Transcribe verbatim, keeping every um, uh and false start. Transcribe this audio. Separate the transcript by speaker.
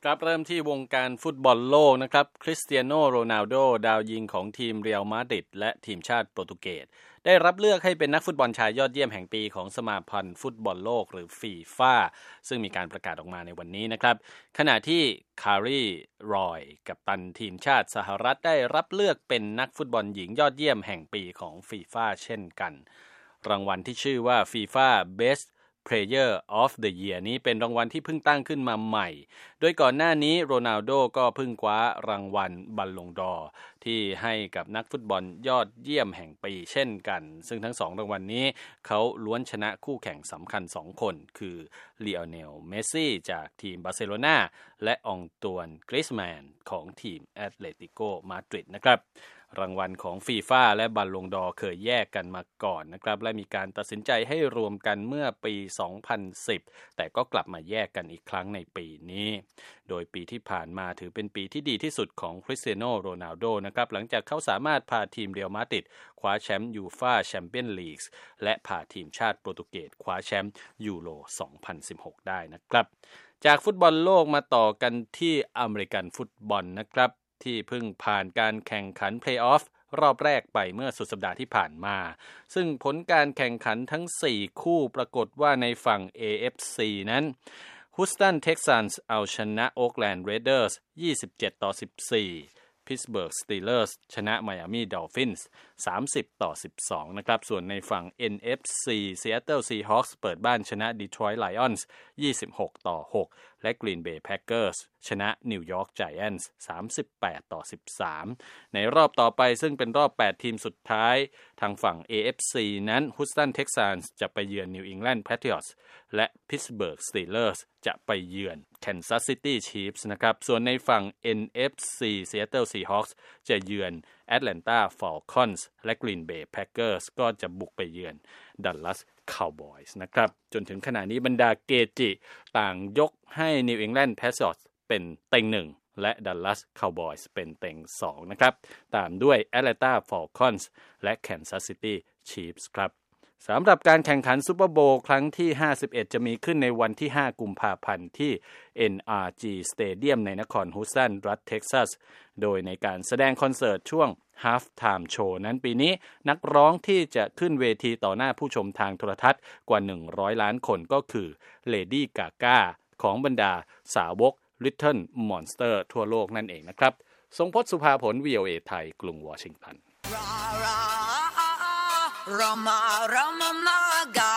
Speaker 1: ครับเริ่มที่วงการฟุตบอลโลกนะครับคริสเตียโนโรนัลโดดาวยิงของทีมเรียลมาดริดและทีมชาติโปรตุเกสได้รับเลือกให้เป็นนักฟุตบอลชายยอดเยี่ยมแห่งปีของสมาพันธ์ฟุตบอลโลกหรือฟีฟ่าซึ่งมีการประกาศออกมาในวันนี้นะครับขณะที่คารีรอยกัปตันทีมชาติสหรัฐได้รับเลือกเป็นนักฟุตบอลหญิงยอดเยี่ยมแห่งปีของฟีฟ่าเช่นกันรางวัลที่ชื่อว่า FIFA Best Player of the Year นี้เป็นรางวัลที่เพิ่งตั้งขึ้นมาใหม่โดยก่อนหน้านี้โรนัลโดก็เพิ่งคว้ารางวัลบัลลงดอร์ที่ให้กับนักฟุตบอลยอดเยี่ยมแห่งปีเช่นกันซึ่งทั้งสองรางวัลนี้เขาล้วนชนะคู่แข่งสำคัญสองคนคือลีโอเนลเมสซี่จากทีมบาร์เซโลนาและอองตวนกริซแมนของทีมแอตเลติโกมาดริดนะครับรางวัลของฟีฟ่าและบัลลงดอร์เคยแยกกันมาก่อนนะครับและมีการตัดสินใจให้รวมกันเมื่อปีสองพันสิบแต่ก็กลับมาแยกกันอีกครั้งในปีนี้โดยปีที่ผ่านมาถือเป็นปีที่ดีที่สุดของคริสเตียโนโรนัลโดนะครับหลังจากเขาสามารถพาทีมเรอัลมาดริดคว้าแชมป์ยูฟ่าแชมเปี้ยนลีกและพาทีมชาติโปรตุเกสคว้าแชมป์ยูโรสองพันสิบหกได้นะครับจากฟุตบอลโลกมาต่อกันที่อเมริกันฟุตบอลนะครับที่เพิ่งผ่านการแข่งขันเพลย์ออฟรอบแรกไปเมื่อสุดสัปดาห์ที่ผ่านมาซึ่งผลการแข่งขันทั้งสี่คู่ปรากฏว่าในฝั่ง เอ เอฟ ซี นั้นฮูสตันเท็กซัสเอาชนะโอ๊คแลนด์เรดเดอร์สยี่สิบเจ็ดต่อสิบสี่พิตต์สเบิร์กสตีลเลอร์สชนะไมอามี่ดอลฟินส์สามสิบต่อสิบสองนะครับส่วนในฝั่ง เอ็น เอฟ ซี Seattle Seahawks เปิดบ้านชนะ Detroit Lions ยี่สิบหกต่อหกและ Green Bay Packers ชนะ New York Giants สามสิบแปดต่อสิบสามในรอบต่อไปซึ่งเป็นรอบแปดทีมสุดท้ายทางฝั่ง เอ เอฟ ซี นั้น Houston Texans จะไปเยือน New England Patriots และ Pittsburgh Steelers จะไปเยือน Kansas City Chiefs นะครับส่วนในฝั่ง เอ็น เอฟ ซี Seattle Seahawks จะเยือน Atlanta Falcons และ Green Bay Packers ก็จะบุกไปเยือน Dallas Cowboys นะครับจนถึงขณะนี้บรรดาเกจิต่างยกให้ New England Patriots เป็นเต็งหนึ่งและ Dallas Cowboys เป็นเต็งสองนะครับตามด้วย Atlanta Falcons และ Kansas City Chiefs ครับสำหรับการแข่งขันซูเปอร์โบว์ครั้งที่ห้าสิบเอ็ดจะมีขึ้นในวันที่ห้ากุมภาพันธ์ที่ เอ็น อาร์ จี Stadium ในนครฮูสตันรัฐเท็กซัสโดยในการแสดงคอนเสิร์ตช่วง Half Time Show นั้นปีนี้นักร้องที่จะขึ้นเวทีต่อหน้าผู้ชมทางโทรทัศน์กว่าหนึ่งร้อยล้านคนก็คือ Lady Gaga ของบรรดาสาวก Little Monster ทั่วโลกนั่นเองนะครับทรงพจน์สุภาผล วี โอ เอ ไทยกรุงวอชิงตันRama Rama Naga